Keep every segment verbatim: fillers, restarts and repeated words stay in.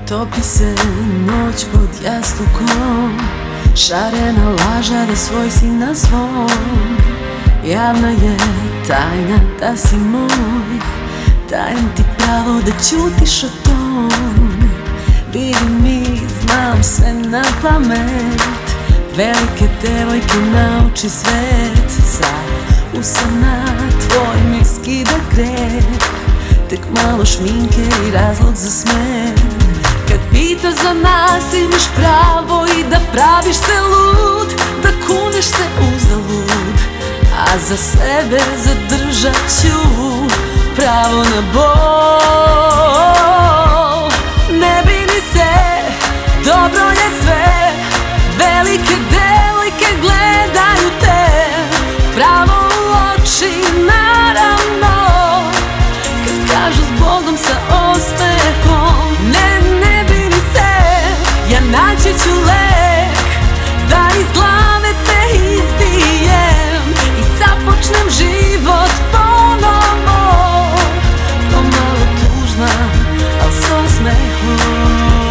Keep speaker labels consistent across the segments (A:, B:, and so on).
A: Topi se noć pod jastukom, šarena laža da svoj si na svom. Javna je tajna da si moj, dajem ti pravo da ćutiš o tom. Vidi mi, znam sve na pamet, velike devojke nauči svet. Sad usana tvoj mi skida greh, tek malo šminke i razlog za smeh. Kad pita za nas imaš pravo i da praviš se lud, da kuneš se uzalud, a za sebe zadržat ću pravo na bol. Ne brini se, dobro je sve, velike devojke gledaju te pravo u oči, naravno, kad kažu s Bogom sa osmehom. Ne, ne brini se, ja naći ću lek, da iz glave te izbijem i započnem život ponovo. Pomalo tužna, al s osmehom.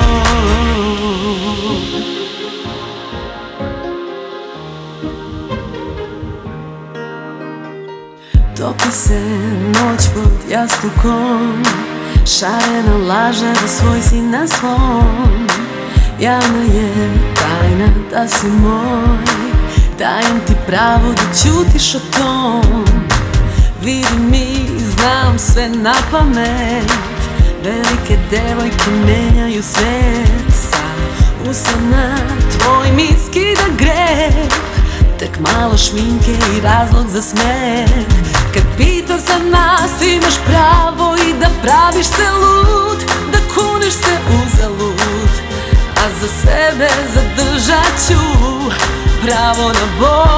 A: Topi se noć pod jastukom, šarena laža da svoj si na svom. Javna je tajna da si moj, dajem ti pravo da ćutiš o tom. Vidi mi, znam sve na pamet, velike devojke menjaju svet. Sad usana tvoj mi skida greh, tek malo šminke i razlog za smeh. Kad pita za nas imaš pravo i da praviš se lud, da kuneš se uzalud, a za sebe zadržat ću pravo na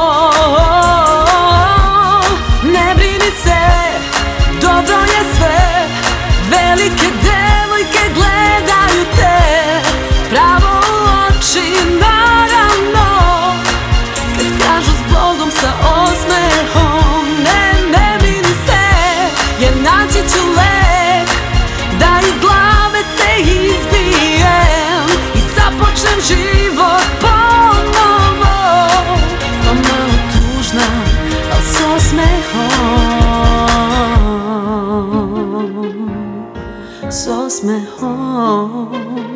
A: bol. Ne brini se, dobro je sve, velike devojke gledaju te pravo u oči, naravno, kad kažu s Bogom sa osmehom. Ne, ne brini se, ja naći ću lek, da iz glave te izbijem i započnem život ponovo. Pomalo tužna, al s osmehom, s osmehom.